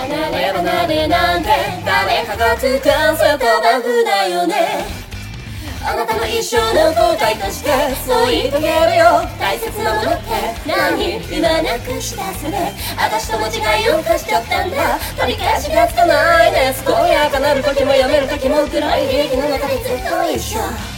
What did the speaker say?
離れ離れなんて誰かがつかんそう言葉だよね。あなたの一生の後悔としてそう言いかけるよ。大切なものって何？今なくしたそれ私とも違いを犯しちゃったんだ。取り返しがつかないね。健やかなる時もやめる時も暗い劇の中でずっと一緒。